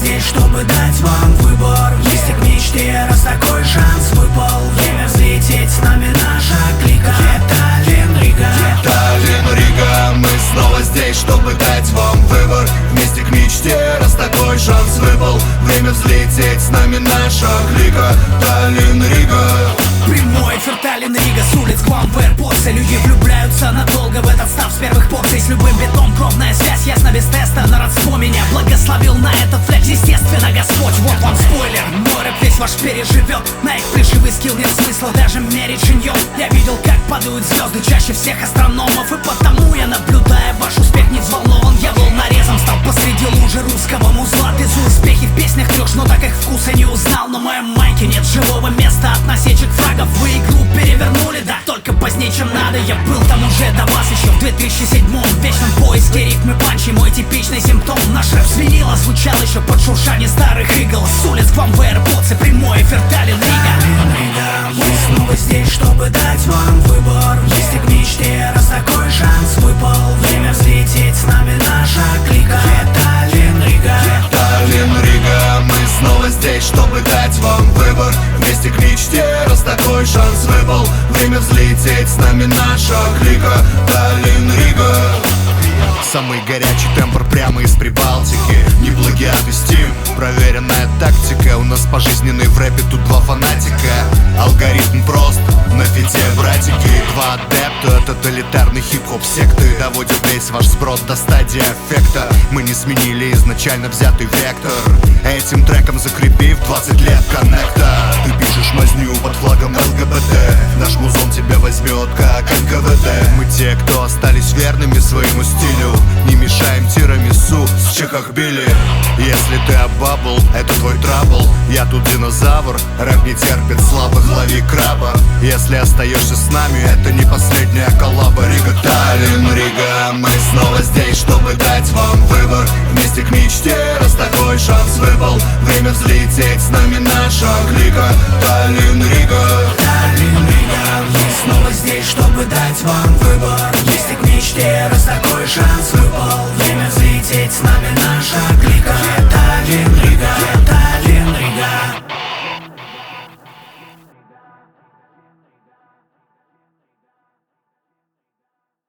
здесь, чтобы дать вам выбор. Вместе к мечте, раз такой шанс выпал. Время взлететь, с нами наша клика. Таллин, Рига. Таллин, Рига, мы снова здесь, чтобы дать вам выбор. Вместе к мечте, раз такой шанс выпал. Время взлететь, с нами наша клика. Таллин, Рига. Прямой эфир Таллин, Рига, с улиц к вам в AirPods. Люди влюбляются надолго в этот став с первых порций. С любым битом кровная связь, ясно без теста. На родство меня благословил на этот флек, естественно, Господь. Вот вам спойлер, мой рэп весь ваш переживет. На их плешивый скилл нет смысла даже мерить шиньон. Я видел, как падают звезды чаще всех астрономов. И потому я, наблюдая ваш успех, не взволнован. Я был нарезом, стал посреди лужи русского музла. Ты за успехи в песнях трешь, но так их вкуса не узнал. На моем майке нет живого места от насечек фрагов. Вы игру перевернули, да только позднее, чем надо. Я был там уже до вас еще в 2007-м. В вечном поиске рифмы панчи, мой типичный симптом. Наш рэп с винила звучал еще под шуршание старых игл. С улиц к вам в AirPods, прямой эфир Таллин, Рига. Мы снова здесь, чтобы дать вам выбор. Вместе к мечте, раз такой шанс выпал. Время взлететь, с нами наша клика. Таллин, Рига. Таллин, Рига, мы снова здесь, чтобы дать вам выбор. Вместе к мечте, раз такой шанс выпал. Время взлететь, с нами наша клика. Таллин, Рига. Самый горячий тембр прямо из Прибалтики. Не плагиат и стим, проверенная тактика. У нас пожизненный в рэпе тут два фанатика. Алгоритм прост, на фите братики. Два адепта, тоталитарный хип-хоп секты. Доводят весь ваш сброд до стадии аффекта. Мы не сменили изначально взятый вектор. Этим треком закрепив 20 лет коннекта. Ты пишешь мазню под флагом ЛГБТ. Наш музон тебя возьмет как НКВД. Мы те, кто остались верными своему стилю. Не мешаем тирамису с чехахбили. Если ты обабл, это твой трабл. Я тут динозавр, рэп не терпит слабых, лови краба. Если остаешься с нами, это не последняя коллаба. Рига, Таллин, Рига, мы снова здесь, чтобы дать вам выбор. Вместе к мечте, раз такой шанс выпал. Время взлететь, с нами наша клика. Таллин, Рига. Таллин, Рига. Мы снова здесь, чтобы дать вам выбор. Вместе к мечте, раз такой шанс выпал. Время взлететь, с нами наша